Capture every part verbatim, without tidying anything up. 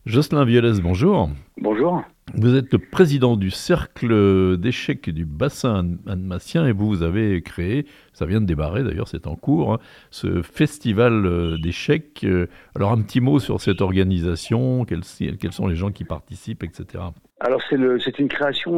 Jocelyn Violès, bonjour. Bonjour. Vous êtes le président du cercle d'échecs du bassin annemassien et vous, vous avez créé, ça vient de démarrer d'ailleurs, c'est en cours, hein, ce festival euh, d'échecs. Euh, Alors un petit mot sur cette organisation, quels, quels sont les gens qui participent, et cetera. Alors c'est le c'est une création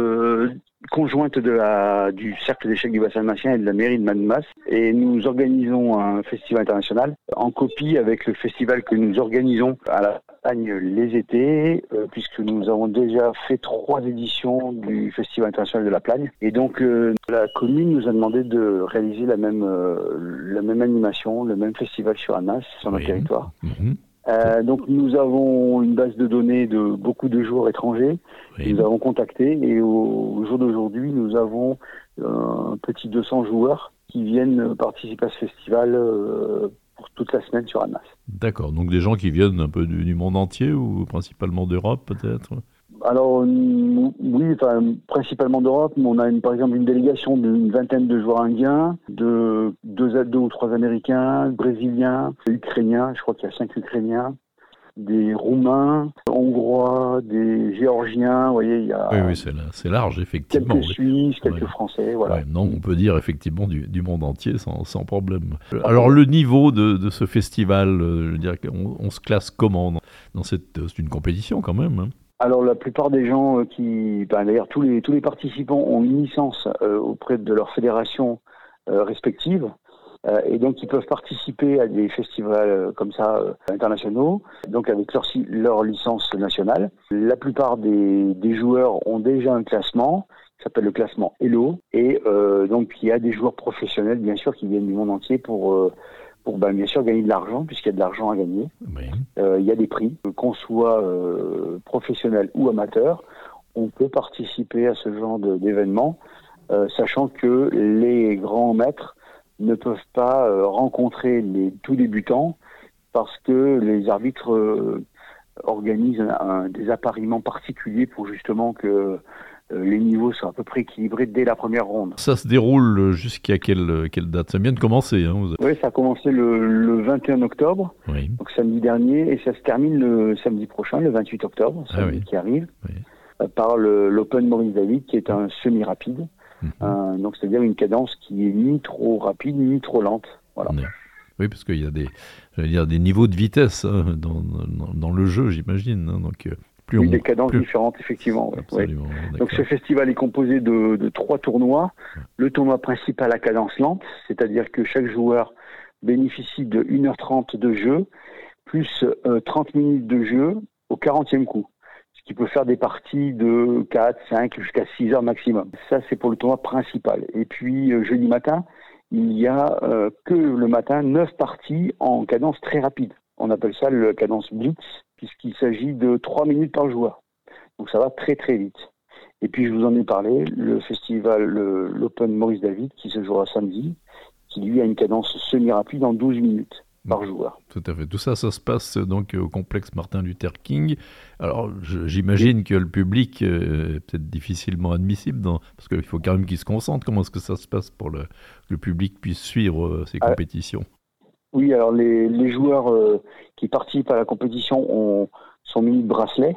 de conjointe de la du cercle d'échecs du bassin alsacien et de la mairie de Annemasse, et nous organisons un festival international en copie avec le festival que nous organisons à la Plagne les étés, euh, puisque nous avons déjà fait trois éditions du festival international de la Plagne, et donc euh, la commune nous a demandé de réaliser la même euh, la même animation, le même festival sur Annemasse, sur notre Oui. territoire. Mhm. Euh, donc nous avons une base de données de beaucoup de joueurs étrangers. Oui. Nous avons contacté, et au, au jour d'aujourd'hui, nous avons euh, un petit deux cents joueurs qui viennent participer à ce festival euh, pour toute la semaine sur Annemasse. D'accord, donc des gens qui viennent un peu du, du monde entier ou principalement d'Europe peut-être. Alors nous- oui, enfin, principalement d'Europe, mais on a une, par exemple une délégation d'une vingtaine de joueurs indiens, de deux, deux ou trois Américains, Brésiliens, Ukrainiens, je crois qu'il y a cinq Ukrainiens, des Roumains, Hongrois, des Géorgiens, vous voyez, il y Oui, a oui, c'est, là- c'est large effectivement. quelques Oui. Suisses, quelques Ouais. Français, voilà. Ouais, non, on peut dire effectivement du, du monde entier sans, sans problème. Euh, Sans Alors problème. le niveau de, de ce festival, euh, je veux dire, on, on se classe comment dans, dans cette, euh, c'est une compétition quand même, hein. Alors la plupart des gens euh, qui, ben, d'ailleurs tous les tous les participants ont une licence euh, auprès de leur fédération euh, respective, euh, et donc ils peuvent participer à des festivals euh, comme ça euh, internationaux, donc avec leur si- leur licence nationale. La plupart des des joueurs ont déjà un classement qui s'appelle le classement Elo, et euh, donc il y a des joueurs professionnels bien sûr qui viennent du monde entier pour euh, pour ben, bien sûr gagner de l'argent, puisqu'il y a de l'argent à gagner. Oui. Euh, il y a des prix, qu'on soit euh, professionnel ou amateur, on peut participer à ce genre de- d'événement, euh, sachant que les grands maîtres ne peuvent pas euh, rencontrer les tout débutants, parce que les arbitres euh, organisent un, un- des appariements particuliers pour justement que euh, les niveaux soient à peu près équilibrés dès la première ronde. Ça se déroule jusqu'à quelle, quelle date? Ça vient de commencer, hein, vous- Oui, ça a commencé le, le vingt et un octobre, Oui. donc samedi dernier, et ça se termine le samedi prochain, le vingt-huit octobre, Ah samedi oui. qui arrive, Oui. euh, par le- l'Open Maurice David, qui est un semi-rapide, Mhm. euh, donc c'est-à-dire une cadence qui est ni trop rapide ni trop lente. Voilà. Oui. Oui, parce qu'il y a des, j'allais dire, des niveaux de vitesse, hein, dans, dans, dans le jeu, j'imagine, hein, donc euh, plus Oui, on... des cadences Plus... différentes, effectivement. Ouais, ouais. Absolument, Donc ce d'accord. festival est composé de, de trois tournois. Le tournoi principal à cadence lente, c'est-à-dire que chaque joueur bénéficie de une heure trente de jeu, plus euh, trente minutes de jeu au quarantième coup. Ce qui peut faire des parties de quatre, cinq, jusqu'à six heures maximum. Ça, c'est pour le tournoi principal. Et puis, euh, jeudi matin, il y a euh, que le matin, neuf parties en cadence très rapide. On appelle ça la cadence blitz, puisqu'il s'agit de trois minutes par joueur. Donc ça va très très vite. Et puis, je vous en ai parlé, le festival, le- l'Open Maurice David, qui se jouera samedi, qui lui a une cadence semi-rapide en douze minutes par joueur. Tout à fait. Tout ça, ça se passe euh, donc au complexe Martin Luther King. Alors, je- Oui. j'imagine que le public euh, est peut-être difficilement admissible, dans, parce qu'il faut quand même qu'il se concentre. Comment est-ce que ça se passe pour le, que le public puisse suivre euh, ces Ah, compétitions? oui, alors les, les joueurs euh, qui participent à la compétition ont, sont munis de bracelets,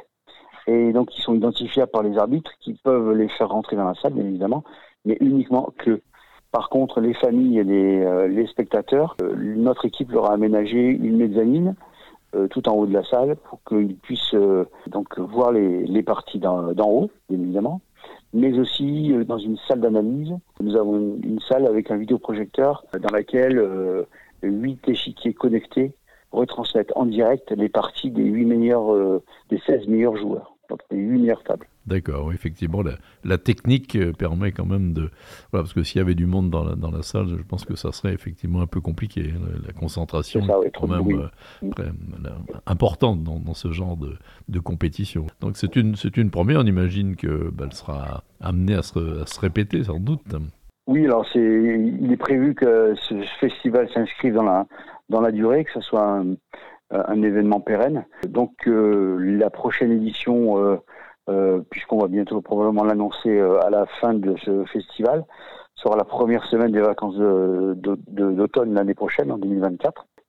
et donc ils sont identifiables par les arbitres qui peuvent les faire rentrer dans la salle, bien évidemment, mais uniquement que. Par contre, les familles et les, euh, les spectateurs, euh, notre équipe leur a aménagé une mezzanine euh, tout en haut de la salle pour qu'ils puissent euh, donc voir les, les parties d'en d'en haut, bien évidemment, mais aussi euh, dans une salle d'analyse. Nous avons une, une salle avec un vidéoprojecteur euh, dans laquelle euh, huit échiquiers connectés retransmettent en direct les parties des huit meilleurs, euh, des seize meilleurs joueurs, donc les huit meilleures tables. D'accord, oui, effectivement, la, la technique euh, permet quand même de... Voilà, parce que s'il y avait du monde dans la, dans la salle, je pense que ça serait effectivement un peu compliqué. La, la concentration C'est ça, oui, est quand trop de même bruit. euh, très, euh, importante dans, dans ce genre de, de compétition. Donc c'est une, c'est une première, on imagine qu'elle bah, elle sera amenée à se, à se répéter sans doute. Oui, alors c'est, il est prévu que ce festival s'inscrive dans la, dans la durée, que ce soit un, un événement pérenne. Donc euh, la prochaine édition, euh, euh, puisqu'on va bientôt probablement l'annoncer euh, à la fin de ce festival, sera la première semaine des vacances de, de, de, d'automne l'année prochaine, en deux mille vingt-quatre.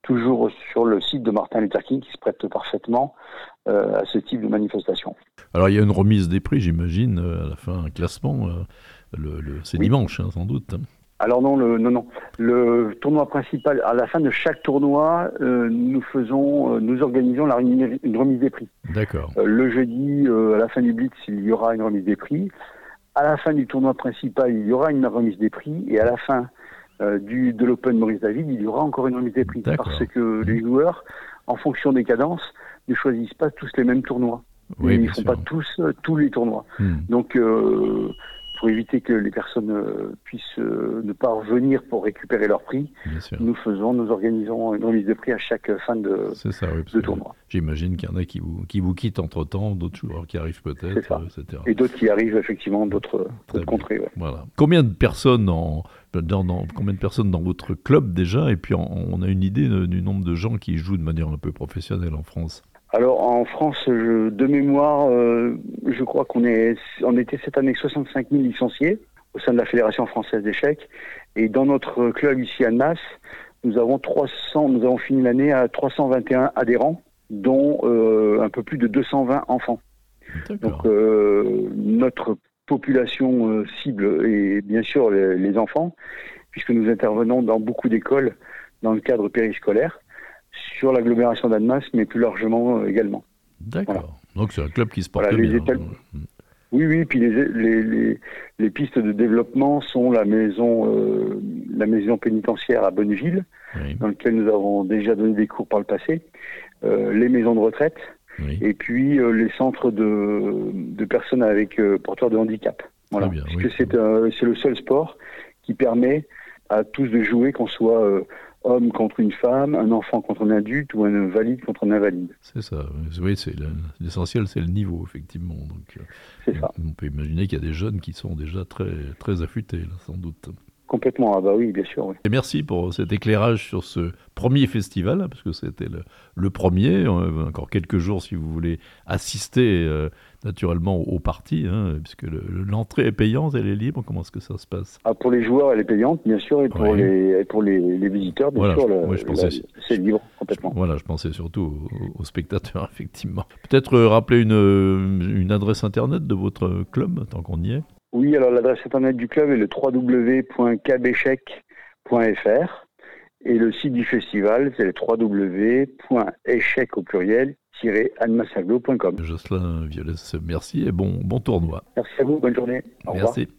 toujours sur le site de Martin Luther King qui se prête parfaitement euh, à ce type de manifestation. Alors il y a une remise des prix, j'imagine, à la fin, un classement. Euh, le, le, c'est oui. dimanche, hein, sans doute. Alors non, le, non, non. Le tournoi principal, à la fin de chaque tournoi, euh, nous faisons, euh, nous organisons la, une remise des prix. D'accord. Euh, le jeudi, euh, à la fin du Blitz, il y aura une remise des prix. À la fin du tournoi principal, il y aura une remise des prix. Et à la fin euh, du, de l'Open Maurice David, il y aura encore une remise des prix. D'accord. Parce que mmh. les joueurs, en fonction des cadences, ne choisissent pas tous les mêmes tournois. Oui, ils ne font sûr. pas tous, euh, tous les tournois. Mmh. Donc... Euh, pour éviter que les personnes euh, puissent euh, ne pas revenir pour récupérer leur prix, nous faisons, nous organisons une remise de prix à chaque fin de, ça, oui, de tournoi. J'imagine qu'il y en a qui vous, qui vous quittent entre-temps, d'autres joueurs qui arrivent peut-être, euh, et cetera. Et d'autres qui arrivent effectivement d'autres, d'autres contrées. Ouais. Voilà. Combien de personnes en, dans, dans, combien de personnes dans votre club déjà? Et puis on, on a une idée de, du nombre de gens qui jouent de manière un peu professionnelle en France? Alors en France, je, de mémoire, euh, je crois qu'on est, on était cette année soixante-cinq mille licenciés au sein de la Fédération française d'échecs. Et dans notre club ici à Annemasse, nous avons trois cents, nous avons fini l'année à trois cent vingt et un adhérents, dont euh, un peu plus de deux cent vingt enfants. Donc euh, notre population euh, cible est bien sûr les, les enfants, puisque nous intervenons dans beaucoup d'écoles dans le cadre périscolaire, sur l'agglomération d'Annemasse, mais plus largement euh, également. D'accord. Voilà. Donc c'est un club qui se porte voilà, bien. Les étals... Oui, oui. Puis les, les, les, les pistes de développement sont la maison, euh, la maison pénitentiaire à Bonneville, oui. dans laquelle nous avons déjà donné des cours par le passé, euh, les maisons de retraite, oui. et puis euh, les centres de, de personnes avec euh, porteurs de handicap. Voilà. Bien, Puisque oui. c'est, euh, c'est le seul sport qui permet à tous de jouer, qu'on soit euh, homme contre une femme, un enfant contre un adulte ou un invalide contre un invalide. C'est ça. Oui, c'est le, l'essentiel, c'est le niveau, effectivement. Donc, c'est ça. On peut imaginer qu'il y a des jeunes qui sont déjà très, très affûtés, là, sans doute. Complètement, ah bah oui, bien sûr. Oui. Et merci pour cet éclairage sur ce premier festival, parce que c'était le, le premier. Encore quelques jours si vous voulez assister euh, naturellement aux parties, hein, puisque le, l'entrée est payante, elle est libre. Comment est-ce que ça se passe? Ah, pour les joueurs, elle est payante, bien sûr, et pour, oui. les, et pour les, les visiteurs, bien voilà, sûr, je, le, ouais, je pensais, la, c'est libre, complètement. Je, voilà, je pensais surtout aux, aux spectateurs, effectivement. Peut-être euh, rappeler une, une adresse internet de votre club, tant qu'on y est. Oui, alors l'adresse internet du club est le w w w point k b échec point f r et le site du festival, c'est le w w w point échec au pluriel annemassaglo point com. Jocelyn Violès, merci et bon, bon tournoi. Merci à vous, bonne journée. Au merci. revoir.